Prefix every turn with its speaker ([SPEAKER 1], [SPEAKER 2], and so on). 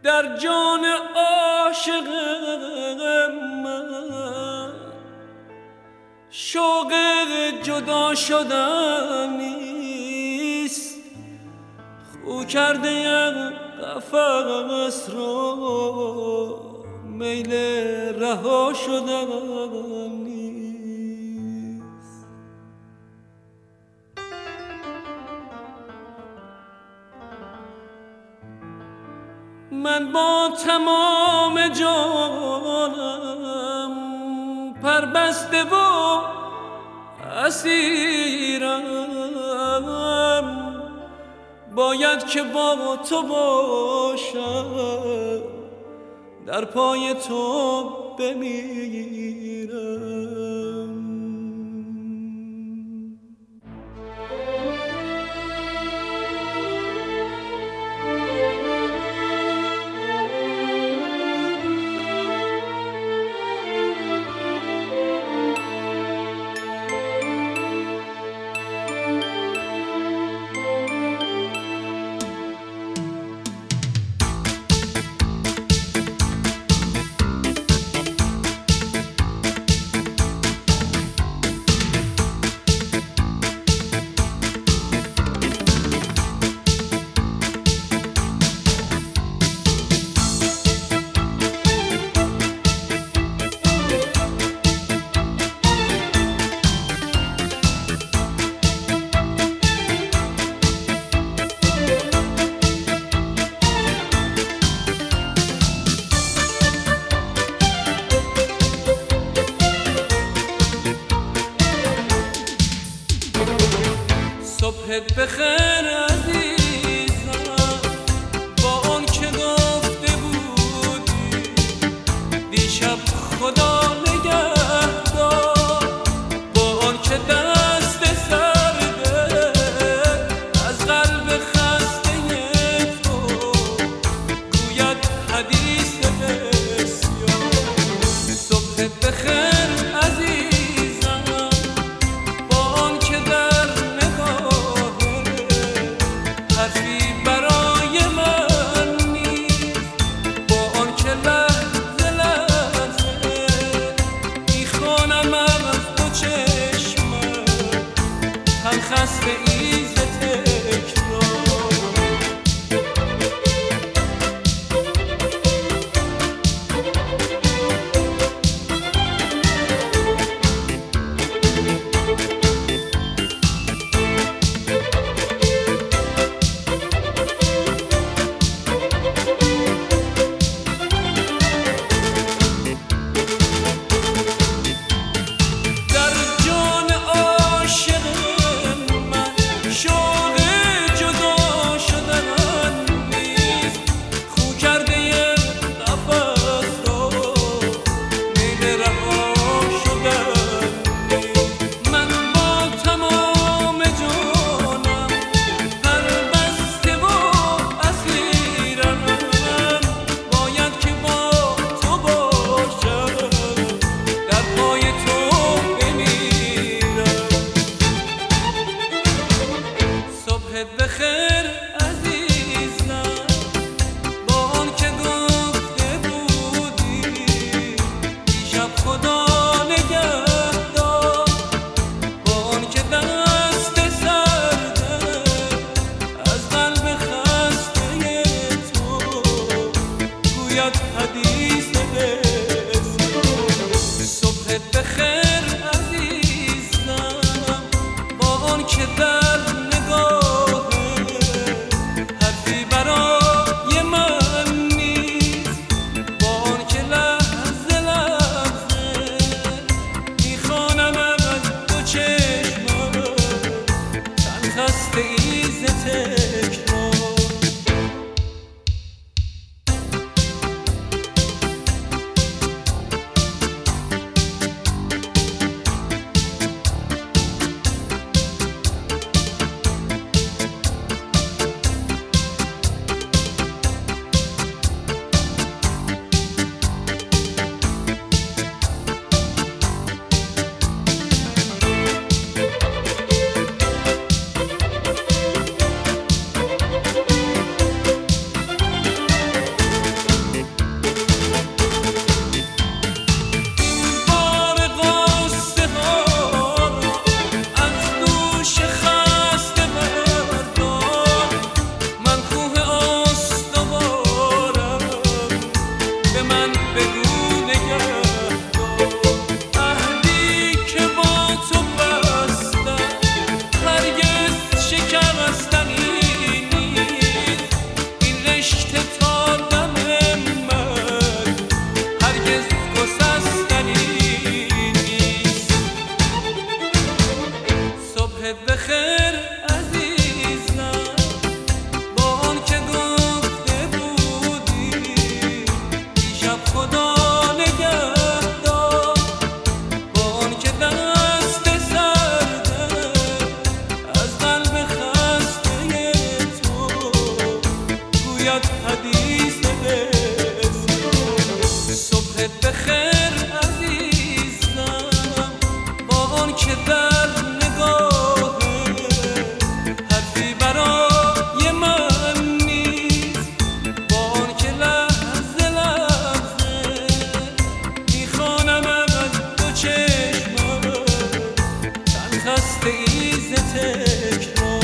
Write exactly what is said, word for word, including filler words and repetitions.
[SPEAKER 1] در جان عاشق من شوق جدا شدن نیست، خو کرده قفس رو میل رها شدن نیست. من با تمام جانم پربسته و اسیرم، باید که با تو باشم، در پای تو بمیرم. صبحت بخیر عزیزم، با اون که گفته بودی دیشب خدا نگهدار، با اون که دست سرده از قلب خسته تو گوید حدیث بسیار. صبحت بخیر عزیزم، با اون که در حرفی برای من نیست، با آن که لحظه لحظه میخوانم از دو چشمم هم خسته ایز تکرار. بخیر عزیزم، با آن که گفته بودی دیشب خدا نگهدار، با آن که دست سرده از قلب خسته تو گوید حدیث بسیار. صبحت بخیر عزیزم، با آن که در نگاه حرفی برای من نیست، با آن که لحظه لحظه میخوانم از دو چشمم چند خسته ایز تکرار. تکرار